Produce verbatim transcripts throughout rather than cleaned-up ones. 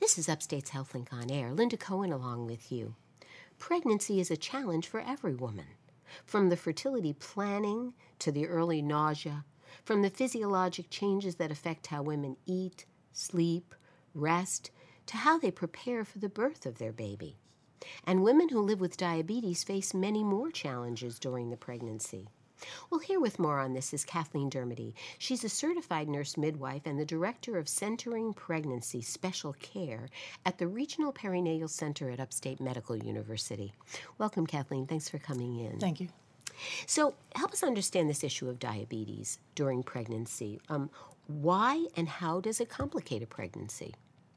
This is Upstate's HealthLink on Air. Linda Cohen along with you. Pregnancy is a challenge for every woman. From the fertility planning to the early nausea, from the physiologic changes that affect how women eat, sleep, rest, to how they prepare for the birth of their baby. And women who live with diabetes face many more challenges during the pregnancy. Well, here with more on this is Kathleen Dermody. She's a certified nurse midwife and the director of Centering Pregnancy Special Care at the Regional Perinatal Center at Upstate Medical University. Welcome, Kathleen. Thanks for coming in. Thank you. So help us understand this issue of diabetes during pregnancy. Um, why and how does it complicate a pregnancy?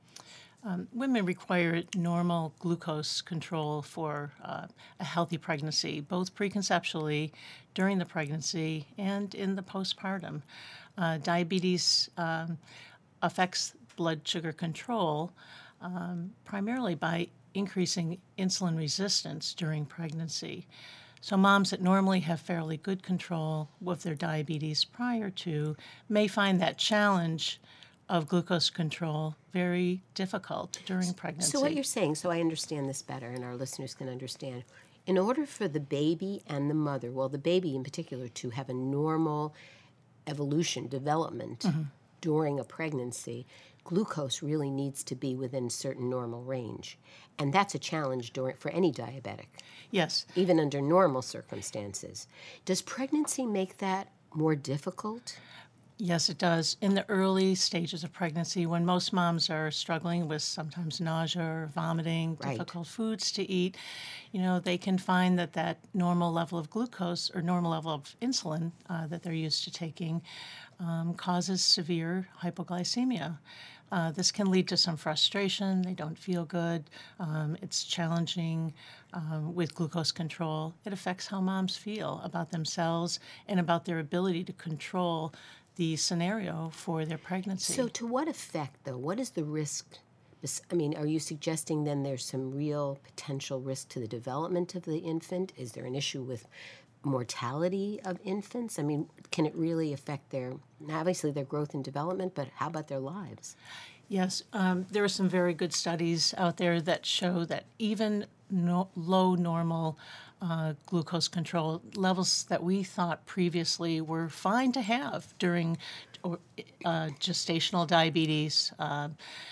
Um, women require normal glucose control for uh, a healthy pregnancy, both preconceptually, during the pregnancy, and in the postpartum. Uh, diabetes um, affects blood sugar control um, primarily by increasing insulin resistance during pregnancy. So moms that normally have fairly good control with their diabetes prior to may find that challenge of glucose control very difficult during pregnancy. So what you're saying, so I understand this better and our listeners can understand, in order for the baby and the mother, well, the baby in particular, to have a normal evolution, development mm-hmm. during a pregnancy, glucose really needs to be within certain normal range. And that's a challenge during, for any diabetic. Yes. Even under normal circumstances. Does pregnancy make that more difficult? Yes, it does. In the early stages of pregnancy, when most moms are struggling with sometimes nausea or vomiting, right. difficult foods to eat, you know, they can find that that normal level of glucose or normal level of insulin uh, that they're used to taking um, causes severe hypoglycemia. Uh, this can lead to some frustration. They don't feel good. Um, it's challenging um, with glucose control. It affects how moms feel about themselves and about their ability to control the scenario for their pregnancy. So to what effect, though? What is the risk? I mean, are you suggesting then there's some real potential risk to the development of the infant? Is there an issue with mortality of infants? I mean, can it really affect their, obviously their growth and development, but how about their lives? Yes, um, there are some very good studies out there that show that even no, low normal uh, glucose control levels that we thought previously were fine to have during uh, gestational diabetes uh,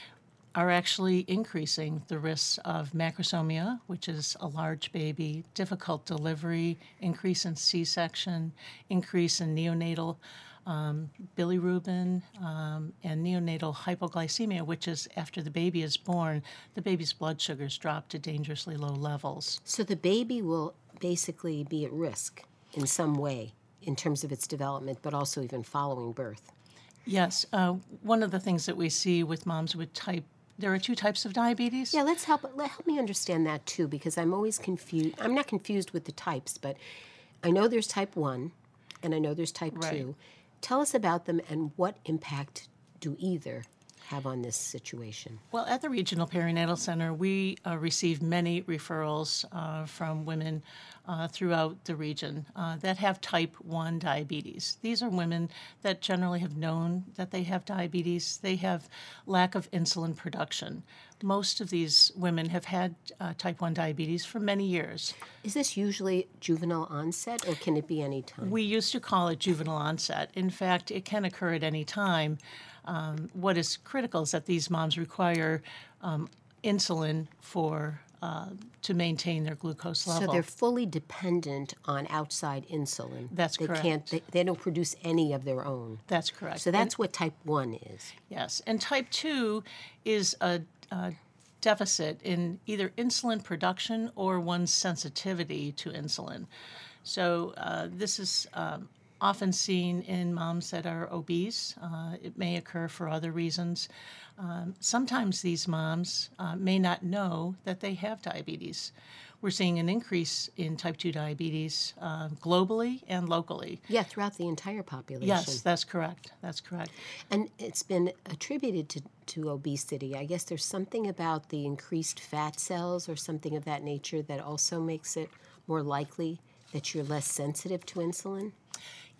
are actually increasing the risks of macrosomia, which is a large baby, difficult delivery, increase in C-section, increase in neonatal Um, bilirubin um, and neonatal hypoglycemia, which is after the baby is born, the baby's blood sugars drop to dangerously low levels. So the baby will basically be at risk in some way in terms of its development, but also even following birth. Yes. Uh, one of the things that we see with moms with type, there are two types of diabetes. Yeah, let's help, let, help me understand that too, because I'm always confused. I'm not confused with the types, but I know there's type one and I know there's type right. two. Tell us about them and what impact do either have on this situation? Well, at the Regional Perinatal Center, we uh, receive many referrals uh, from women uh, throughout the region uh, that have type one diabetes. These are women that generally have known that they have diabetes. They have lack of insulin production. Most of these women have had uh, type one diabetes for many years. Is this usually juvenile onset, or can it be any time? We used to call it juvenile onset. In fact, it can occur at any time. Um, what is critical is that these moms require um, insulin for uh, to maintain their glucose level. So they're fully dependent on outside insulin. That's they correct. Can't, they, they don't produce any of their own. That's correct. So that's and, what type one is. Yes. And type two is a, a deficit in either insulin production or one's sensitivity to insulin. So uh, this is um, often seen in moms that are obese. Uh, it may occur for other reasons. Um, sometimes these moms uh, may not know that they have diabetes. We're seeing an increase in type two diabetes uh, globally and locally. Yeah, throughout the entire population. Yes, that's correct. That's correct. And it's been attributed to, to obesity. I guess there's something about the increased fat cells or something of that nature that also makes it more likely that you're less sensitive to insulin?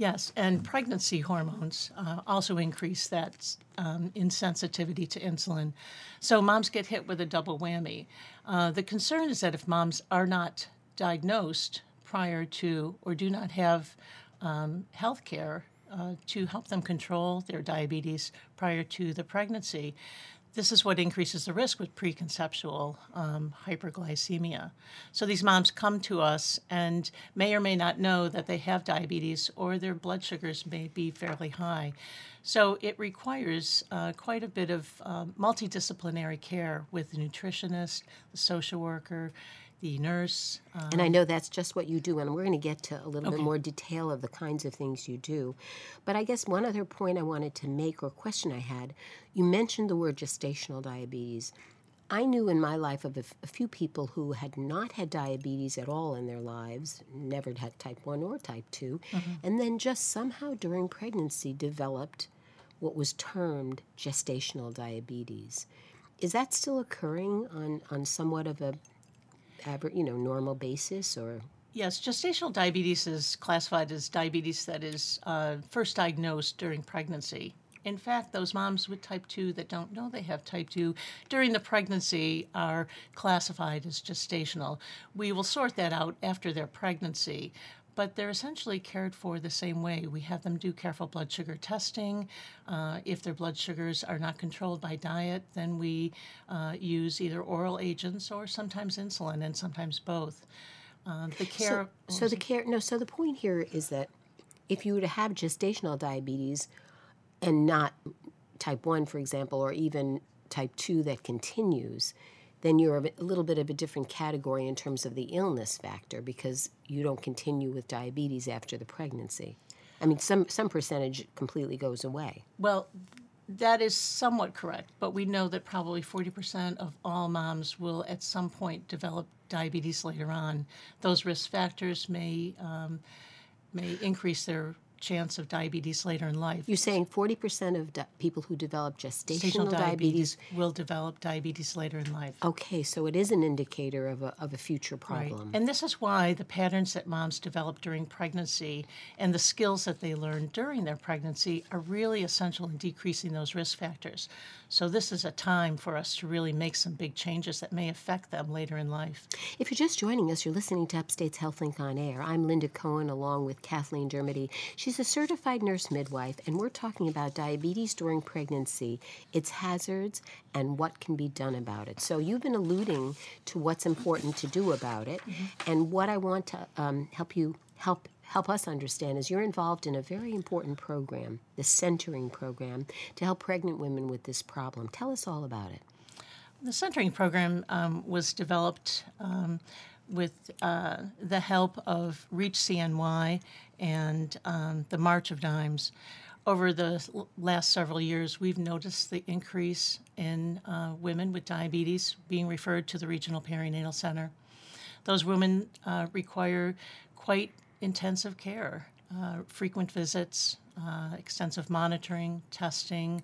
Yes, and pregnancy hormones uh, also increase that um, insensitivity to insulin. So moms get hit with a double whammy. Uh, the concern is that if moms are not diagnosed prior to or do not have um, health care uh, to help them control their diabetes prior to the pregnancy, this is what increases the risk with preconceptual um, hyperglycemia. So these moms come to us and may or may not know that they have diabetes or their blood sugars may be fairly high. So it requires uh, quite a bit of um, multidisciplinary care with the nutritionist, the social worker, the nurse. Uh, And I know that's just what you do, and we're going to get to a little Okay. bit more detail of the kinds of things you do. But I guess one other point I wanted to make, or question I had, you mentioned the word gestational diabetes. I knew in my life of a, f- a few people who had not had diabetes at all in their lives, never had type one or type two, and then just somehow during pregnancy developed what was termed gestational diabetes. Is that still occurring on, on somewhat of a aver- you know, normal basis, or Yes, gestational diabetes is classified as diabetes that is uh, first diagnosed during pregnancy. In fact, those moms with type two that don't know they have type two during the pregnancy are classified as gestational. We will sort that out after their pregnancy, but they're essentially cared for the same way. We have them do careful blood sugar testing. Uh, if their blood sugars are not controlled by diet, then we uh, use either oral agents or sometimes insulin and sometimes both. Uh, the care. so, so the care no so the point here is that if you were to have gestational diabetes and not type one, for example, or even type two that continues, then you're a bit- a little bit of a different category in terms of the illness factor, because you don't continue with diabetes after the pregnancy. I mean, some some percentage completely goes away. Well, that is somewhat correct, but we know that probably forty percent of all moms will at some point develop diabetes later on. Those risk factors may um, may increase their chance of diabetes later in life. You're saying forty percent of di- people who develop gestational, Gestational diabetes. diabetes will develop diabetes later in life. Okay, so it is an indicator of a, of a future Right. problem. And this is why the patterns that moms develop during pregnancy and the skills that they learn during their pregnancy are really essential in decreasing those risk factors. So this is a time for us to really make some big changes that may affect them later in life. If you're just joining us, you're listening to Upstate's HealthLink on Air. I'm Linda Cohen, along with Kathleen Dermody. She's a certified nurse midwife, and we're talking about diabetes during pregnancy, its hazards, and what can be done about it. So you've been alluding to what's important to do about it, and what I want to um, help you help help us understand is you're involved in a very important program, the Centering Program, to help pregnant women with this problem. Tell us all about it. The centering program um, was developed um, with uh, the help of Reach C N Y and um, the March of Dimes. Over the l- last several years, we've noticed the increase in uh, women with diabetes being referred to the Regional Perinatal Center. Those women uh, require quite intensive care, uh, frequent visits, uh, extensive monitoring, testing.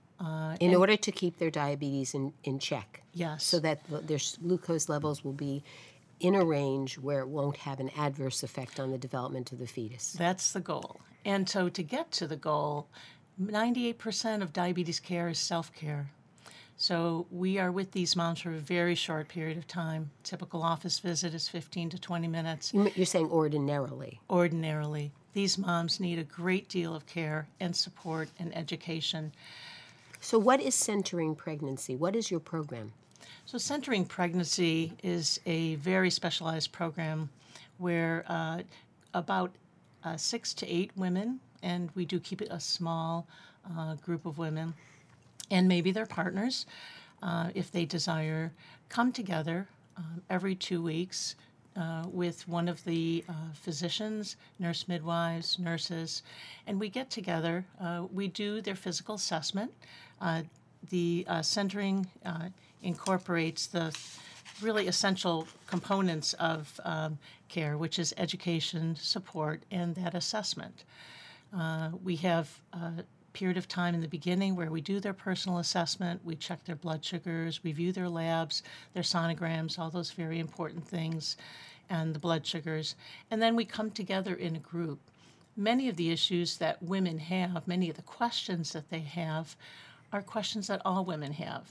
In order to keep their diabetes in, in check. Yes. So that the- their s- glucose levels will be in a range where it won't have an adverse effect on the development of the fetus. That's the goal. And so to get to the goal, ninety-eight percent of diabetes care is self-care. So we are with these moms for a very short period of time. Typical office visit is fifteen to twenty minutes. You m- You're saying ordinarily. Ordinarily, these moms need a great deal of care and support and education. So what is Centering Pregnancy? What is your program? So Centering Pregnancy is a very specialized program where uh, about uh, six to eight women, and we do keep it a small uh, group of women, and maybe their partners, uh, if they desire, come together um, every two weeks uh, with one of the uh, physicians, nurse midwives, nurses, and we get together. Uh, we do their physical assessment. Uh, the uh, centering uh, incorporates the really essential components of um, care, which is education, support, and that assessment. Uh, we have a period of time in the beginning where we do their personal assessment, we check their blood sugars, we view their labs, their sonograms, all those very important things, and the blood sugars. And then we come together in a group. many of the issues that women have, many of the questions that they have, are questions that all women have.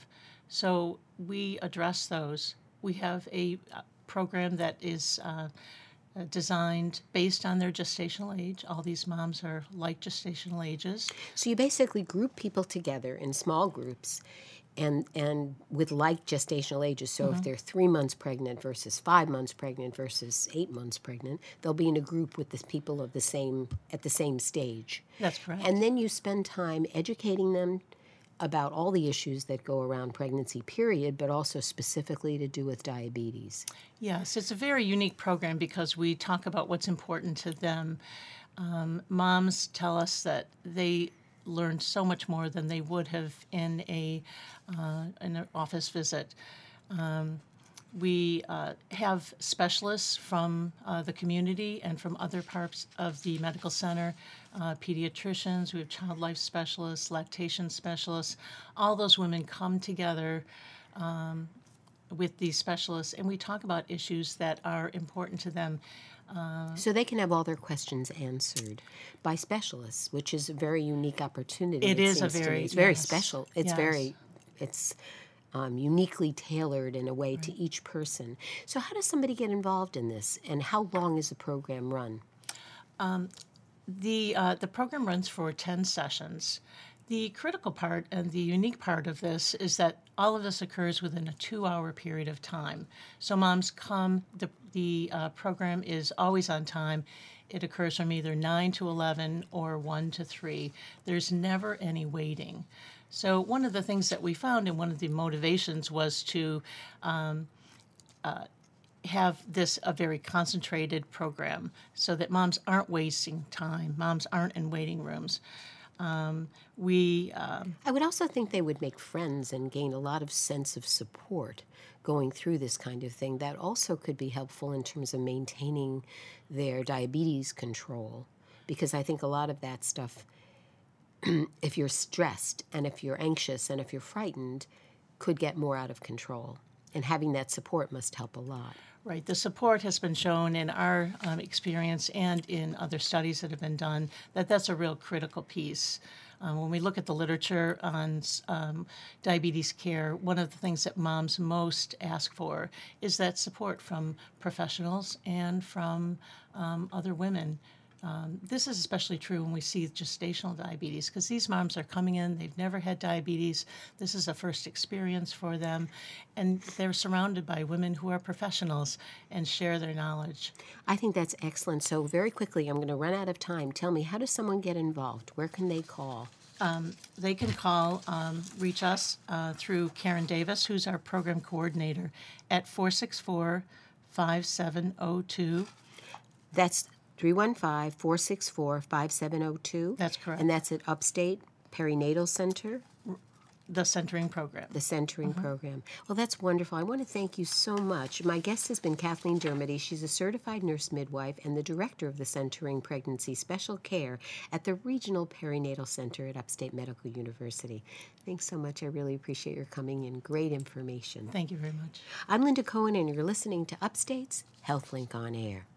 So we address those. We have a uh, program that is uh, uh, designed based on their gestational age. All these moms are like gestational ages. So you basically group people together in small groups and and with like gestational ages. So if they're three months pregnant versus five months pregnant versus eight months pregnant, they'll be in a group with the people of the same at the same stage. That's correct. And then you spend time educating them about all the issues that go around pregnancy, period, but also specifically to do with diabetes. Yes, it's a very unique program because we talk about what's important to them. Um, moms tell us that they learned so much more than they would have in a uh, in an office visit. Um, we uh, have specialists from uh, the community and from other parts of the medical center, uh, pediatricians, we have child life specialists, lactation specialists. All those women come together um, with these specialists, and we talk about issues that are important to them. Uh, so they can have all their questions answered by specialists, which is a very unique opportunity. It, it is a seems to very me. It's very yes, special. It's yes. very, it's um, uniquely tailored in a way right. to each person. So how does somebody get involved in this, and how long is the program run? Um, the uh, the program runs for ten sessions. The critical part and the unique part of this is that all of this occurs within a two-hour period of time. So moms come, the, the uh, program is always on time. It occurs from either nine to eleven or one to three. There's never any waiting. So one of the things that we found, and one of the motivations, was to um, uh, have this a very concentrated program so that moms aren't wasting time, moms aren't in waiting rooms. Um, we. Um, I would also think they would make friends and gain a lot of sense of support going through this kind of thing. That also could be helpful in terms of maintaining their diabetes control, because I think a lot of that stuff, if you're stressed and if you're anxious and if you're frightened, could get more out of control. And having that support must help a lot. Right. The support has been shown in our um, experience and in other studies that have been done that that's a real critical piece. Um, when we look at the literature on um, diabetes care, one of the things that moms most ask for is that support from professionals and from um, other women. Um, this is especially true when we see gestational diabetes, because these moms are coming in, they've never had diabetes, this is a first experience for them, and they're surrounded by women who are professionals and share their knowledge. I think that's excellent. So very quickly, I'm going to run out of time. Tell me, how does someone get involved? Where can they call? Um, they can call, um, reach us uh, through Karen Davis, who's our program coordinator, at four six four, five seven zero two. That's three one five, four six four, five seven zero two. That's correct. And that's at Upstate Perinatal Center? The centering program. The centering Mm-hmm. program. Well, that's wonderful. I want to thank you so much. My guest has been Kathleen Dermody. She's a certified nurse midwife and the director of the Centering Pregnancy Special Care at the Regional Perinatal Center at Upstate Medical University. Thanks so much. I really appreciate your coming in. Great information. Thank you very much. I'm Linda Cohen, and you're listening to Upstate's HealthLink on Air.